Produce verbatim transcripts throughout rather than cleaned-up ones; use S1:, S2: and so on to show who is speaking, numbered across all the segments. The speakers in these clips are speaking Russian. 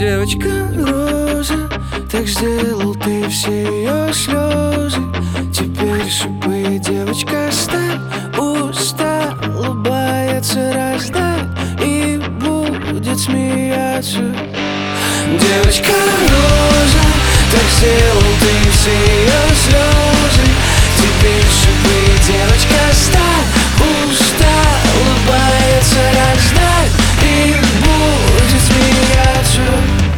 S1: Девочка роза, так сделал ты все ее слезы. Теперь шипы, девочка, стань, устал, улыбается, раздай и будет смеяться. Девочка роза, так сделал ты все ее слезы. Теперь шипы, девочка, стань, устал, улыбается, раздай и будет смеяться.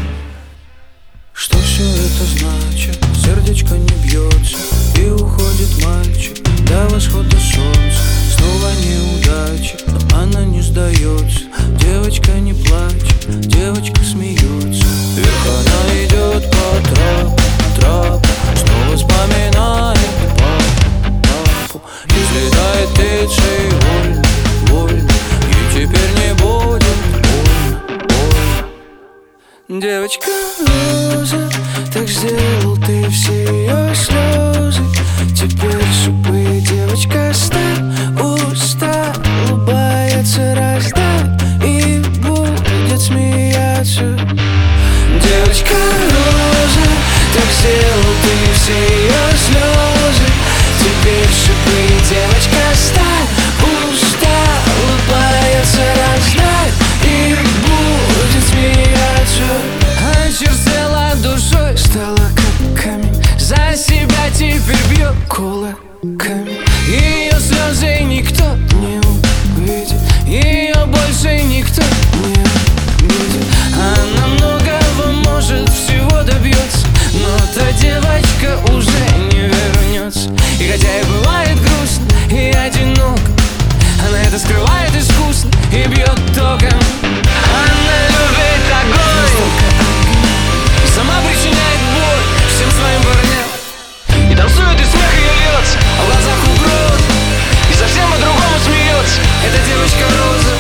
S1: Что все это значит? Сердечко не бьется и уходит мальчик до восхода солнца. Снова неудача, но она не сдается. Девочка не плачет, девочка смеется. Вверх она идет по трапу, трапу, снова вспоминает папу, папу. И взлетает птицей вольно, вольно, и теперь не будет больно, больно. Девочка роза, так сделал ты все ее слезы. Теперь шипы, девочка, стань, устал, улыбается, раздай и будет смеяться. Девочка роза, так сделал ты все ее слезы. Теперь шипы, девочка, стань, устал, улыбается, раздай и будет смеяться. Очерствела душой, стала как камень, за себя теперь бьет кулаками. Ее слезы никто не увидит, ее больше никто не будет. Она многого может, всего добьется, но та девочка уже не вернется. И хотя и бывает грустно и одиноко, она это скрывает искусно и бьет током. Она любит огонь, сама причиняет боль всем своим парням. И танцует, и смех ее льется, а в глазах угроза, и совсем по-другому смеется эта девочка роза.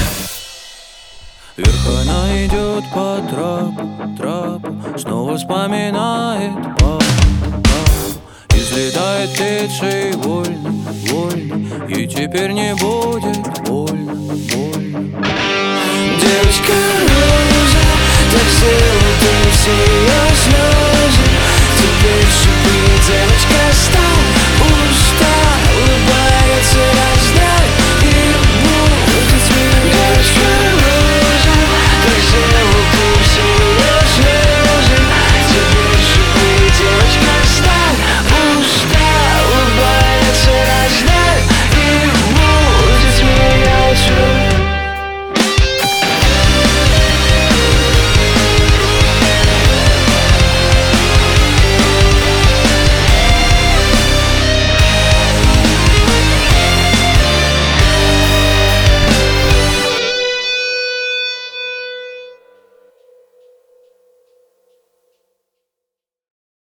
S1: Вверх она идет по трапу, трапу, снова вспоминает папу, папу. И взлетает птицей вольно, вольно, и теперь не будет больно, больно. Девочка роза, так сделал ты все.